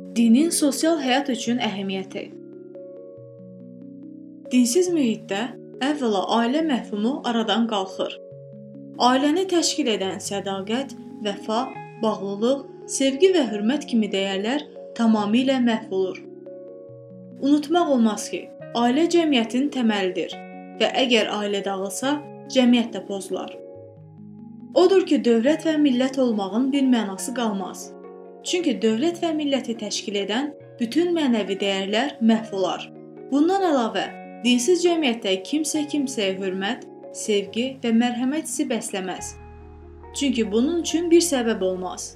Dinin sosial həyat üçün əhəmiyyəti. Dinsiz mühitdə əvvəla ailə məfhumu aradan qalxır. Ailəni təşkil edən sədaqət, vəfa, bağlılıq, sevgi və hörmət kimi dəyərlər tamamilə məhv olur. Unutmaq olmaz ki, ailə cəmiyyətin təməlidir və əgər ailə dağılsa, cəmiyyət də pozular. Odur ki, dövlət və millət olmağın bir mənası qalmaz. Çünki dövlət və milləti təşkil edən bütün mənəvi dəyərlər məhv olar. Bundan əlavə, dinsiz cəmiyyətdə kimsə kimsəyə hörmət, sevgi və mərhəmət hissi bəsləməz. Çünki bunun üçün bir səbəb olmaz.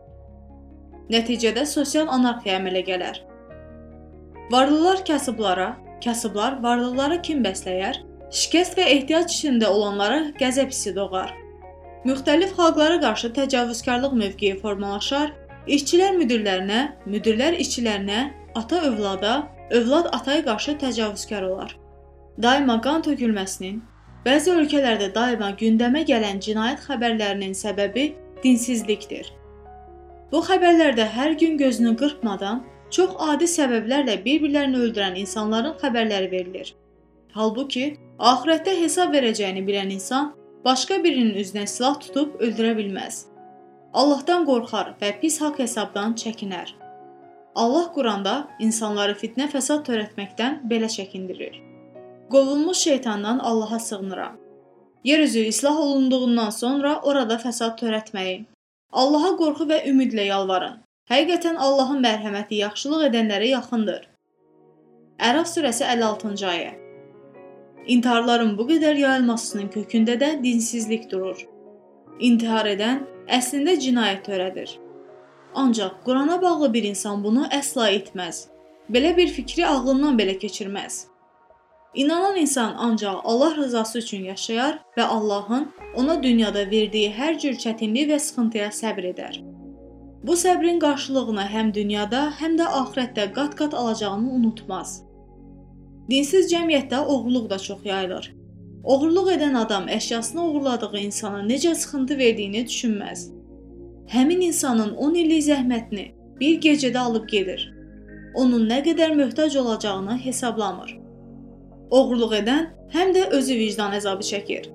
Nəticədə sosial anarxiya əmələ gələr. Varlılar kasıblara, kasıblar varlılara kin bəsləyər, şikəst və ehtiyac içində olanlara qəzəb hissi doğar. Müxtəlif xalqlara qarşı təcavüzkarlıq mövqeyi formalaşar, İşçilər müdirlərinə, müdirlər işçilərinə, ata övlada, övlad ataya qarşı təcavüzkar olar. Daima qan tökülməsinin, bəzi ölkələrdə daima gündəmə gələn cinayət xəbərlərinin səbəbi dinsizlikdir. Bu xəbərlərdə hər gün gözünü qırpmadan, çox adi səbəblərlə bir-birlərini öldürən insanların xəbərləri verilir. Halbuki, axirətdə hesab verəcəyini bilən insan, başqa birinin üzünə silah tutub öldürə bilməz. Allahdan qorxar və pis haqq hesabdan çəkinər. Allah Quranda insanları fitnə fəsad törətməkdən belə çəkindirir. Qovulmuş şeytandan Allaha sığınıram. Yer üzü islah olunduğundan sonra orada fəsad törətməyin. Allaha qorxu və ümidlə yalvarın. Həqiqətən Allahın mərhəməti yaxşılıq edənlərə yaxındır. Ərəf surəsi 56-cı ayə. İntiharların bu qədər yayılmasının kökündə də dinsizlik durur. İntihar edən əslində cinayət törədir. Ancaq Qurana bağlı bir insan bunu əsla etməz. Belə bir fikri ağlından belə keçirməz. İnanan insan ancaq Allah rızası üçün yaşayar və Allahın ona dünyada verdiyi hər cür çətinlik və sıxıntıya səbr edər. Bu səbrin qarşılığını həm dünyada, həm də axirətdə qat-qat alacağını unutmaz. Dinsiz cəmiyyətdə oğurluq da çox yayılır. Oğurluq edən adam əşyasını oğurladığı insana necə sıxıntı verdiyini düşünməz. Həmin insanın 10 illik zəhmətini bir gecədə alıb gedir. Onun nə qədər möhtac olacağını hesablamır. Oğurluq edən həm də özü vicdan əzabı çəkir.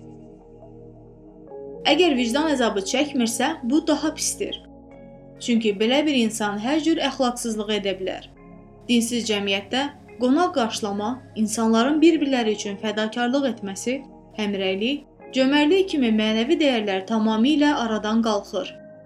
Əgər vicdan əzabı çəkmirsə, bu daha pisdir. Çünki belə bir insan hər cür əxlaqsızlıq edə bilər. Dinsiz cəmiyyətdə qonaq qarşılama, insanların bir-birləri üçün fədakarlıq etməsi, həmrəylik, cömərlik kimi mənəvi dəyərlər tamamilə aradan qalxır.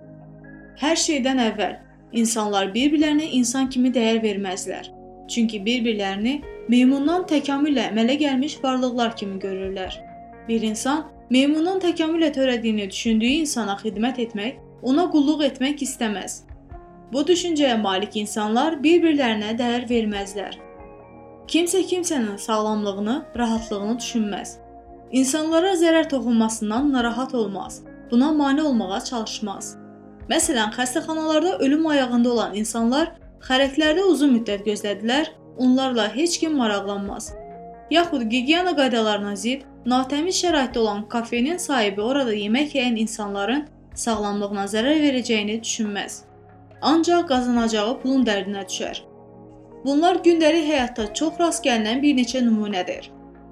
Hər şeydən əvvəl, insanlar bir-birlərinə insan kimi dəyər verməzlər. Çünki bir-birlərini meymundan təkamüllə əmələ gəlmiş varlıqlar kimi görürlər. Bir insan, meymundan təkamüllə törədiyini düşündüyü insana xidmət etmək, ona qulluq etmək istəməz. Bu düşüncəyə malik insanlar bir-birlərinə dəyər verməzlər. Kimsə kimsənin sağlamlığını, rahatlığını düşünməz. İnsanlara zərər toxunmasından narahat olmaz. Buna mane olmağa çalışmaz. Məsələn, xəstəxanalarda ölüm ayağında olan insanlar xərəklərdə uzun müddət gözlədilər, onlarla heç kim maraqlanmaz. Yaxud gigiyena qaydalarına zidd, natəmiz şəraitdə olan kafenin sahibi orada yemək yeyən insanların sağlamlığına zərər verəcəyini düşünməz. Ancaq qazanacağı pulun dərdinə düşər. Bunlar gündəlik həyatda çox rast gəlinən bir neçə nümunədir.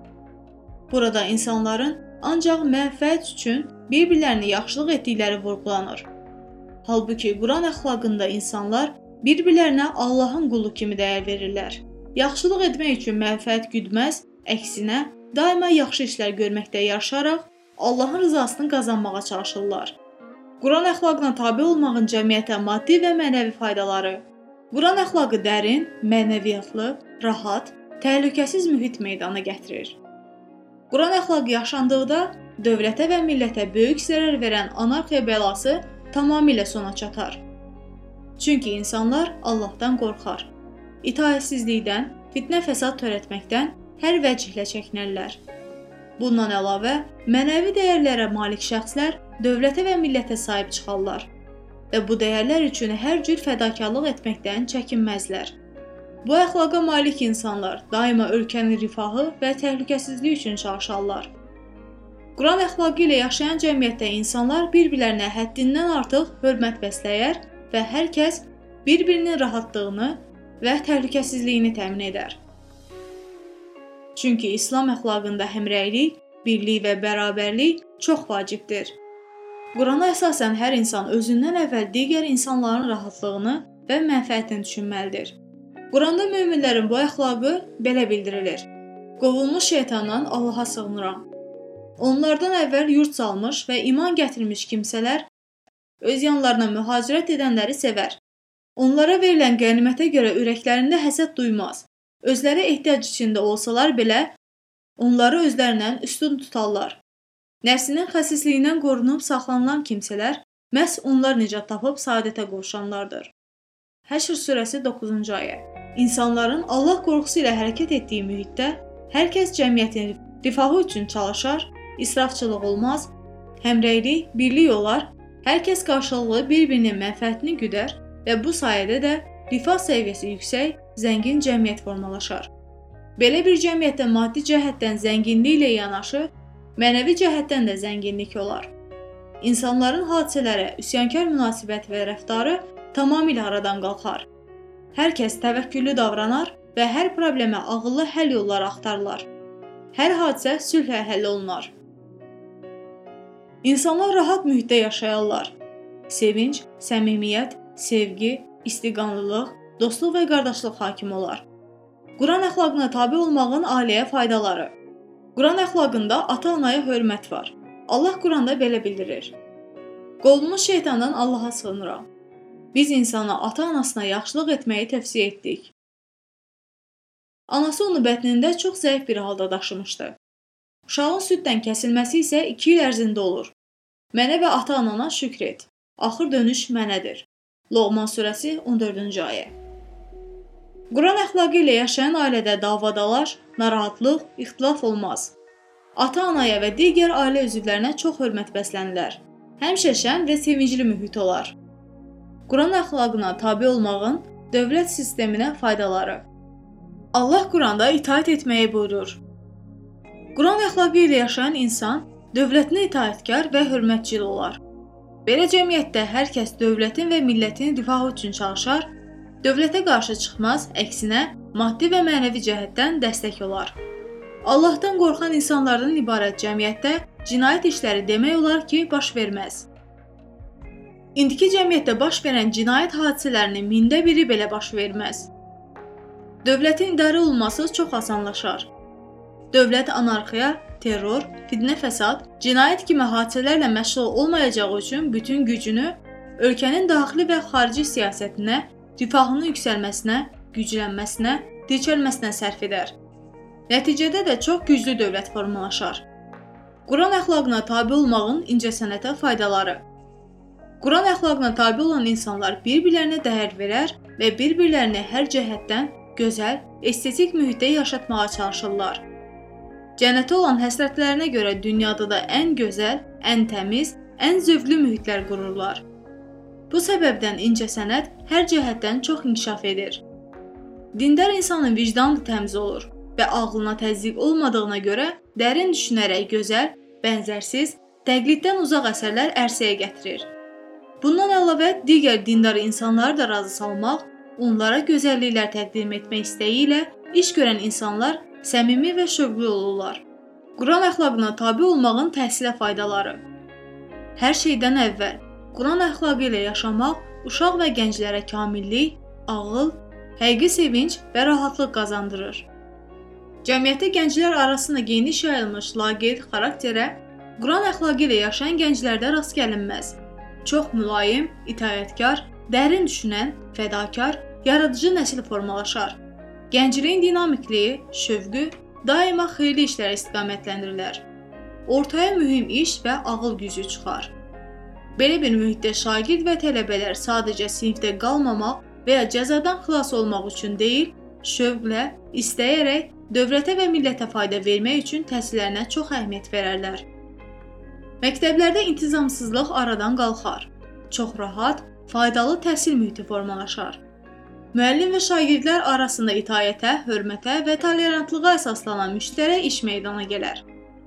Burada insanların ancaq mənfəət üçün bir-birlərini yaxşılıq etdikləri vurğulanır. Halbuki Quran əxlaqında insanlar bir-birlərinə Allahın qulu kimi dəyər verirlər. Yaxşılıq etmək üçün mənfəət güdməz, əksinə daima yaxşı işlər görməkdə yarışaraq Allahın rızasını qazanmağa çalışırlar. Quran əxlaqına tabe olmağın cəmiyyətə maddi və mənəvi faydaları. Quran əxlaqı dərin, mənəviyyatlı, rahat, təhlükəsiz mühit meydana gətirir. Quran əxlaqı yaşandıqda dövlətə və millətə böyük zərər verən anarxiya bəlası tamamilə sona çatar. Çünki insanlar Allahdan qorxar. İtaətsizlikdən, fitnə fəsad törətməkdən hər vəcihlə çəkinərlər. Bundan əlavə, mənəvi dəyərlərə malik şəxslər dövlətə və millətə sahib çıxarlar və bu dəyərlər üçün hər cür fədakarlıq etməkdən çəkinməzlər. Bu əxlaqa malik insanlar daima ölkənin rifahı və təhlükəsizliyi üçün çalışarlar. Quran əxlaqı ilə yaşayan cəmiyyətdə insanlar bir-birlərinə həddindən artıq hörmət bəsləyər və hər kəs bir-birinin rahatlığını və təhlükəsizliyini təmin edər. Çünki İslam əxlaqında həmrəylik, birlik və bərabərlik çox vacibdir. Qurana əsasən hər insan özündən əvvəl digər insanların rahatlığını və mənfəətini düşünməlidir. Quranda möminlərin bu əxlaqı belə bildirilir. Qovulmuş şeytandan Allaha sığınıram. Onlardan əvvəl yurd salmış və iman gətirmiş kimsələr öz yanlarına mühacirət edənləri sevər. Onlara verilən qənimətə görə ürəklərində həsəd duymaz. Özləri ehtiyac içində olsalar belə, onları özlərindən üstün tutarlar. Nəfsinin xəsisliyindən qorunub saxlanılan kimsələr məhz onlar nicat tapıb saadətə qovuşanlardır. Həşr surəsi 9-cu ayə. İnsanların Allah qorxusu ilə hərəkət etdiyi mühitdə hər kəs cəmiyyətin rifahı üçün çalışar, israfçılıq olmaz, həmrəylik, birlik olar, hər kəs qarşılıqlı bir-birinin mənfəətini güdər və bu sayədə də rifah səviyyəsi yüksək, zəngin cəmiyyət formalaşar. Belə bir cəmiyyətdə maddi cəhətdən zənginliklə yanaşı, mənəvi cəhətdən də zənginlik olar. İnsanların hadisələrə üsyankar münasibət və rəftarı tamamilə aradan qalxar. Hər kəs təvəkküllü davranar və hər problemə ağıllı həll yolları axtarırlar. Hər hadisə sülhlə həll olunar. İnsanlar rahat mühitdə yaşayarlar. Sevinc, səmimiyyət, sevgi, istiqanlılıq, dostluq və qardaşlıq hakim olar. Quran əxlaqına tabe olmağın ailəyə faydaları. Quran əxlaqında ata-anaya hörmət var. Allah Quranda belə bildirir. Qovulmuş şeytandan Allaha sığınıram. Biz insana ata-anasına yaxşılıq etməyi tövsiyə etdik. Anası onu bətnində çox zəif bir halda daşımışdı. Uşağın süddən kəsilməsi isə 2 il ərzində olur. Mənə və ata-anana şükr et. Axır dönüş mənədir. Loğman surəsi 14-cü ayə. Quran əxlaqı ilə yaşayan ailədə davadalaş, narahatlıq, ixtilaf olmaz. Ata-anaya və digər ailə üzvlərinə çox hörmət bəslənilər. Həmişə şən və sevincli mühit olar. Quran əxlaqına tabe olmağın dövlət sisteminə faydaları. Allah Quranda itaat etməyi buyurur. Quran əxlaqı ilə yaşayan insan dövlətinə itaətkar və hörmətcil olar. Belə cəmiyyətdə hər kəs dövlətin və millətin rifahı üçün çalışar, dövlətə qarşı çıxmaz, əksinə maddi və mənəvi cəhətdən dəstək olar. Allahdan qorxan insanlardan ibarət cəmiyyətdə cinayət işləri demək olar ki, baş verməz. İndiki cəmiyyətdə baş verən cinayət hadisələrinin 1/1000 belə baş verməz. Dövlətin idarə olunması çox asanlaşar. Dövlət anarxiya, terror, fitnə fəsad, cinayət kimi hadisələrlə məşğul olmayacağı üçün bütün gücünü ölkənin daxili və xarici siyasətinə, rifahının yüksəlməsinə, güclənməsinə, dirçəlməsinə sərf edər. Nəticədə də çox güclü dövlət formalaşar. Quran əxlaqına tabe olmağın incəsənətə faydaları. Quran əxlaqına tabe olan insanlar bir-birlərinə dəyər verər və bir-birlərini hər cəhətdən gözəl, estetik mühitdə yaşatmağa çalışırlar. Cənnətə olan həsrətlərinə görə dünyada da ən gözəl, ən təmiz, ən zövqlü mühitlər qururlar. Bu səbəbdən incəsənət hər cəhətdən çox inkişaf edir. Dindar insanın vicdanı təmiz olur və ağlına təzyiq olmadığına görə dərin düşünərək gözəl, bənzərsiz, təqliddən uzaq əsərlər ərsəyə gətirir. Bundan əlavə digər dindar insanları da razı salmaq, onlara gözəlliklər təqdim etmək istəyi ilə iş görən insanlar səmimi və şövqlü olurlar. Quran əxlaqına tabe olmağın təhsilə faydaları. Hər şeydən əvvəl, Quran əxlaqı ilə yaşamaq uşaq və gənclərə kamillik, ağıl, həqiqi sevinc və rahatlıq qazandırır. Cəmiyyətdə gənclər arasında geniş yayılmış laqeyd xarakterə Quran əxlaqı ilə yaşayan gənclərdə rast gəlinməz. Çox mülayim, itaətkar, dərin düşünən, fədakar, yaradıcı nəsil formalaşar. Gəncliyin dinamikliyi, şövqü daima xeyirli işlərə istiqamətləndirilər. Ortaya mühüm iş və ağıl gücü çıxar. Belə bir mühitdə şagird və tələbələr sadəcə sinifdə qalmamaq və ya cəzadan xilas olmaq üçün deyil, şövqlə, istəyərək dövlətə və millətə fayda vermək üçün təhsillərinə çox əhəmiyyət verərlər. Məktəblərdə intizamsızlıq aradan qalxar. Çox rahat, faydalı təhsil mühiti formalaşar. Müəllim və şagirdlər arasında itaətə, hörmətə və tolerantlığa əsaslanan müştərək iş meydana gələr.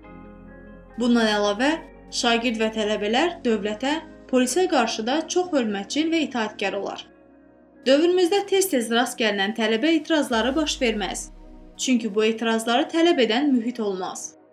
Bundan əlavə, şagird və tələbələr dövlətə, polisə qarşı da çox hörmətcil və itaətkar olar. Dövrümüzdə tez-tez rast gəlinən tələbə etirazları baş verməz. Çünki bu etirazları tələb edən mühit olmaz.